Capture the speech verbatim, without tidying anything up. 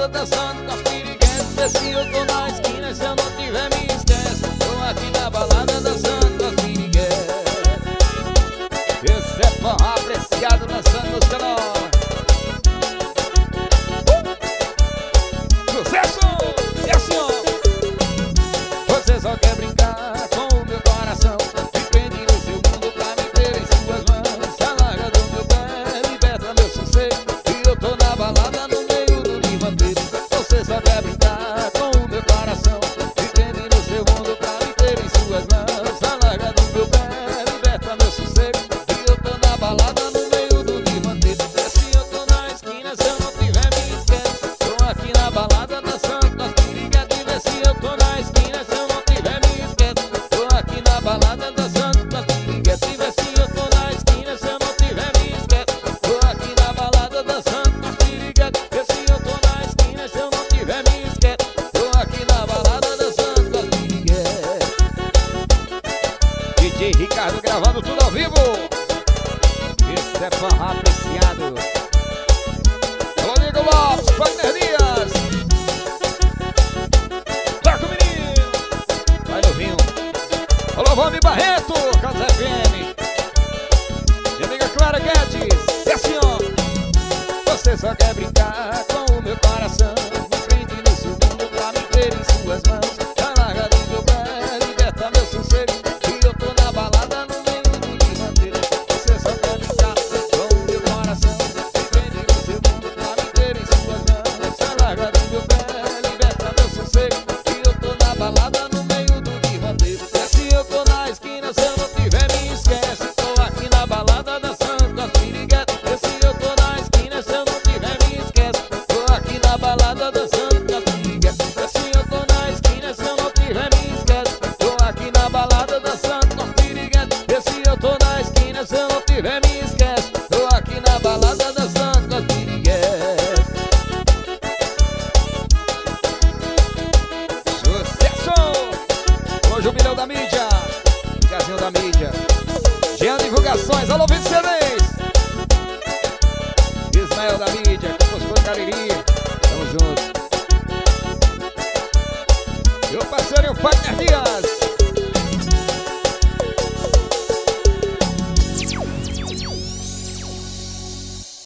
balada dançando com as piriguetes. Vê se eu tô na esquina, se eu não tiver me esquece. Tô aqui na balada dançando com as piriguetes. Esse é forró apreciado dançando no canal. Sucesso! E assim ó, você só quer brincar com o meu coração. Me prende no seu mundo pra me ter em suas mãos. Se larga do meu pé, liberta meu sossego. E eu tô na balada no meio do livandeiro. Você só quer brincar com o meu coração. Me prende no seu mundo pra me ter em suas mãos. Se larga do meu pé, liberta meu sossego. E eu tô na balada no meio do livandeiro. Se eu tô na esquina, se eu não tiver me esquece. Tô aqui na balada dançando com as piriguetes. Vê se eu tô na esquina, se eu não tiver me esquece. Tô aqui na balada dançando com as piriguetes. Vê se eu tô na esquina, se eu não tiver me esquece. Tô aqui na balada dançando com as piriguetes. Vê se eu tô na esquina, se eu não tiver me esquece. Tô aqui na balada dançando com as piriguetes. D J Ricardo gravando tudo ao vivo. Esse é forró apreciado. Alô, amigo Lopes, Wagner Dias. Toca o menino. Vai novinho. Alô, Vani Barreto, Casa F M. Minha amiga Clara Guedes. E assim ó, você só quer brincar com o meu coração. Me prende no seu mundo pra me ter em suas mãos. Tá larga do meu pé, liberta meu sossego. E eu tô na balada no meio do livandeiro. Você só quer brincar com o meu coração. Me prende no seu mundo pra me ter em suas mãos. Tá larga do meu pé, liberta meu sossego. E eu tô na balada no meio do livandeiro. É se eu tô na esquina, se eu não tiver me esquece. Tô aqui na balada dançando com as piriguetes. É se eu tô na esquina, se eu não tiver me esquece. Tô aqui na balada dançando com as piriguetes. É se eu tô na esquina, se eu não tiver me esquece. Tô aqui na balada dançando com as piriguetes. E se eu tô na esquina, se eu não tiver me esquece. Tô aqui na balada dançando com as piriguetes. Sucesso! Ô, Jubileu da mídia, Gazinho da mídia, Jean Divulgações, alô, vinte C D.